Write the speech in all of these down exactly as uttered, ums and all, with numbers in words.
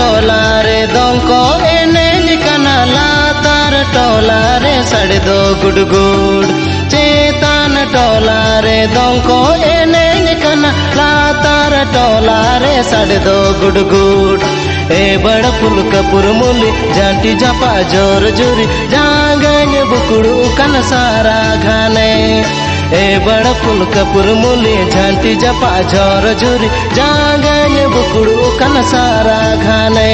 टोला रे दोंको एने निकना लातार टोला रे साढ़े दो गुडगुड चेतान टोला रे दोंको एने निकना लातार टोला रे साढ़े दो गुडगुड ए बड़ फुलकपुर मुली जांटी जपा जोर जुरी जांगन बुकुड़ू कन सारा घाने ए बड़ फुलकपुर मुली झांटी जपा जोर जुरी जांगन बुकुड़ू कन सारा घाने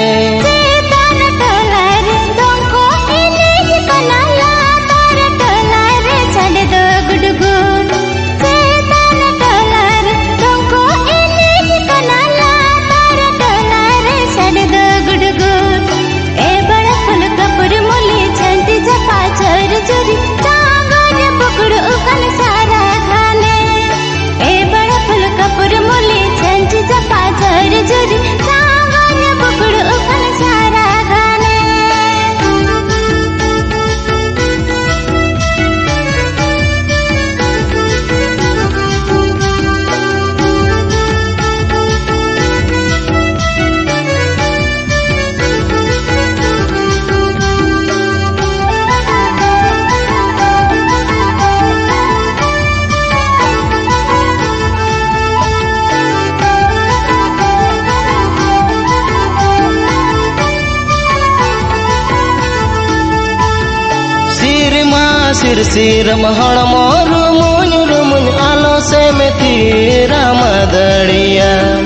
सिर सिर महड़मो रुमुन रुमुन आलो से में तीरा मदड़िया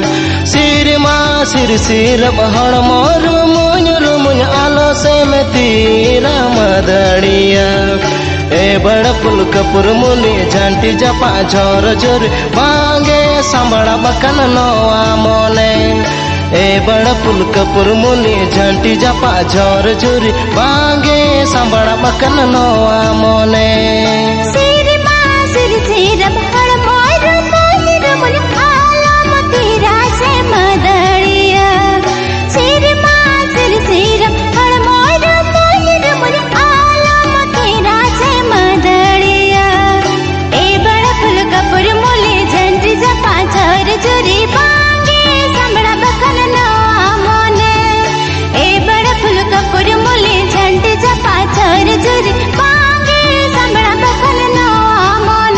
सिर माँ सिर सिर महड़मो रुमुन रुमुन आलो से में तीरा मदड़िया ए बड़ फुलकपुर मुली झांटी जपा झोर झोर मांगे सांभड़ा बकन नोआ मोने ए बड़ फुलकपुर मुली झांटी जपा झोर झुरी मांगे सांभड़ा बकन नोआ मोने सिर माँ सिर सिर महड़ मोर मोर मुन आला मोतीरा से मदड़िया सिर माँ सिर सिर महड़ मोर मोर मुन आला मोतीरा से मदड़िया ए बड़ फुलकपुर मुली झांटी जपा झोर झुरी मांगे सांभड़ा बकन नोआ मोने ए बड़ फुलकपुर मुली झांटी जपा झोर झुरी मांगे सांभड़ा बकन नोआ मोने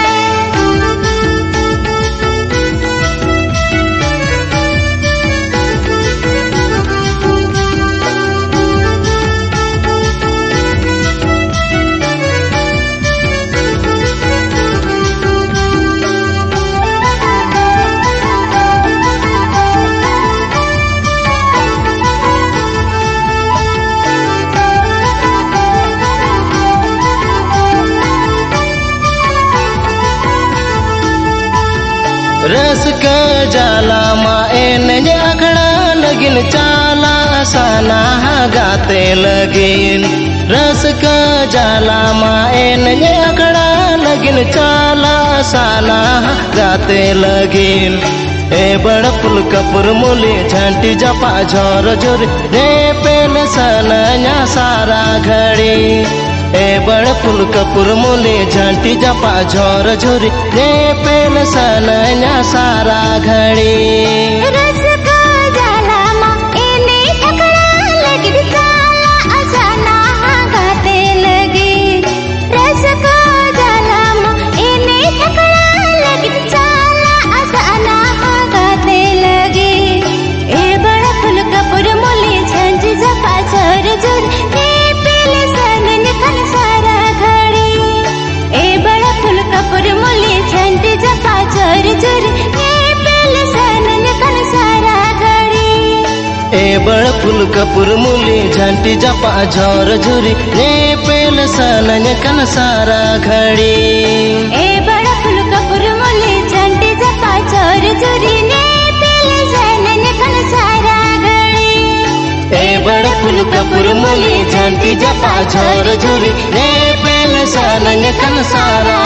रस का जाला माँ एन अखड़ा लगिन चाला साना गाते लगिन रस का जाला माँ एन अखड़ा लगिन चाला साना गाते लगिन ए बड़ फुलकपुर मुली झांटी जपा झोर झोर ने पेल सनया सारा घड़ी ए बड़ फुलकपुर मुली झांटी जपा झोर झोरी ने पेल सनया सारा घड़ी रस का जाला माँ एने अखड़ा लगिन चाला असाना गाते लगी रस का जाला माँ एने अखड़ा लगिन चाला असाना गाते लगी ए बड़ फुलकपुर मुली झांटी जपा झोर झोर ने पेल सनन कन सारा घड़ी ए बड़ फुलकपुर मुली झांटी जपा झोर झोर ने पेल सनन कन सारा घड़ी ए बड़ फुलकपुर मुली झांटी जपा झोर झुरी ने पेल सनन कन सारा घड़ी ए बड़ फुलकपुर मुली झांटी जपा झोर झुरी ने पेल सनन कन सारा घड़ी ए बड़ फुलकपुर मुली झांटी जपा झोर झुरी ने पेल सनन कन सारा